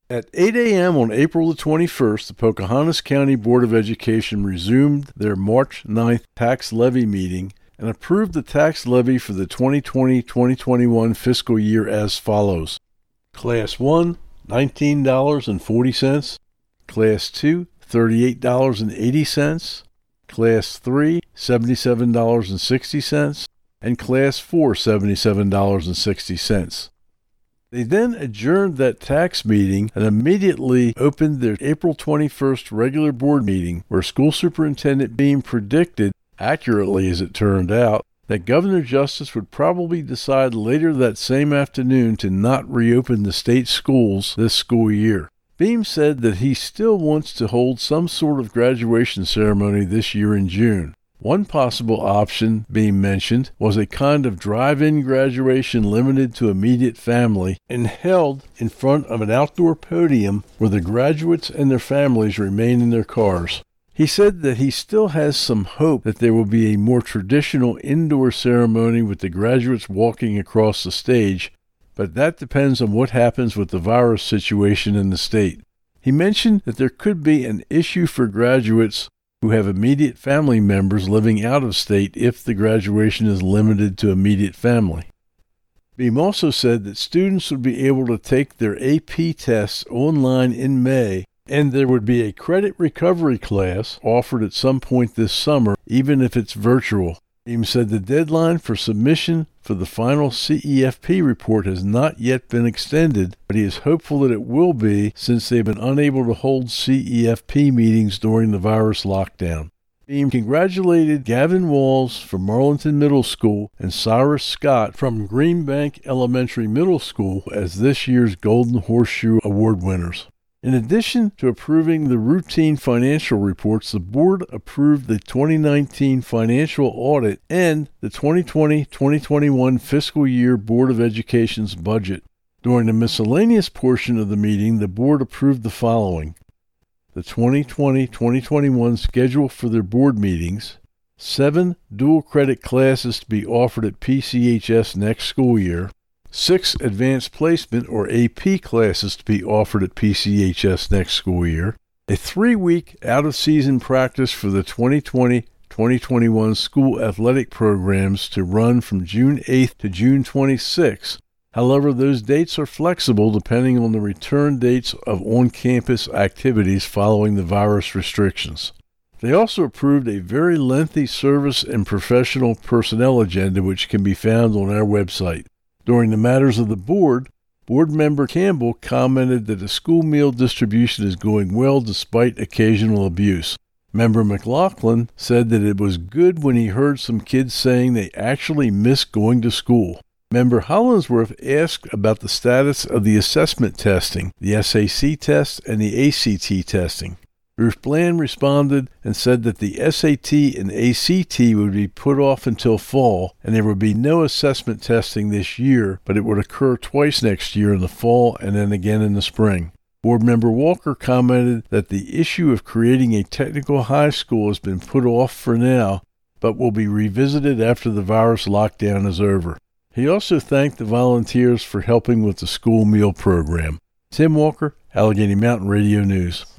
At 8 a.m. on April the 21st, the Pocahontas County Board of Education resumed their March 9th tax levy meeting and approved the tax levy for the 2020-2021 fiscal year as follows. Class 1, $19.40. Class 2, $38.80. Class 3, $77.60. And Class 4, $77.60. They then adjourned that tax meeting and immediately opened their April 21st regular board meeting, where School Superintendent Beam predicted, accurately as it turned out, that Governor Justice would probably decide later that same afternoon to not reopen the state schools this school year. Beam said that he still wants to hold some sort of graduation ceremony this year in June. One possible option Beam mentioned was a kind of drive-in graduation limited to immediate family and held in front of an outdoor podium where the graduates and their families remain in their cars. He said that he still has some hope that there will be a more traditional indoor ceremony with the graduates walking across the stage, but that depends on what happens with the virus situation in the state. He mentioned that there could be an issue for graduates who have immediate family members living out of state if the graduation is limited to immediate family. Beam also said that students would be able to take their AP tests online in May, and there would be a credit recovery class offered at some point this summer, even if it's virtual. Beam said the deadline for submission for the final CEFP report has not yet been extended, but he is hopeful that it will be since they've been unable to hold CEFP meetings during the virus lockdown. Beam congratulated Gavin Walls from Marlinton Middle School and Cyrus Scott from Greenbank Elementary Middle School as this year's Golden Horseshoe Award winners. In addition to approving the routine financial reports, the board approved the 2019 financial audit and the 2020-2021 fiscal year Board of Education's budget. During the miscellaneous portion of the meeting, the board approved the following: the 2020-2021 schedule for their board meetings, 7 dual credit classes to be offered at PCHS next school year, 6 advanced placement or AP classes to be offered at PCHS next school year, a 3-week out-of-season practice for the 2020-2021 school athletic programs to run from June 8th to June 26th. However, those dates are flexible depending on the return dates of on-campus activities following the virus restrictions. They also approved a very lengthy service and professional personnel agenda which can be found on our website. During the matters of the board, Board Member Campbell commented that the school meal distribution is going well despite occasional abuse. Member McLaughlin said that it was good when he heard some kids saying they actually miss going to school. Member Hollinsworth asked about the status of the assessment testing, the SAC test, and the ACT testing. Ruth Bland responded and said that the SAT and ACT would be put off until fall, and there would be no assessment testing this year, but it would occur twice next year in the fall and then again in the spring. Board Member Walker commented that the issue of creating a technical high school has been put off for now, but will be revisited after the virus lockdown is over. He also thanked the volunteers for helping with the school meal program. Tim Walker, Allegheny Mountain Radio News.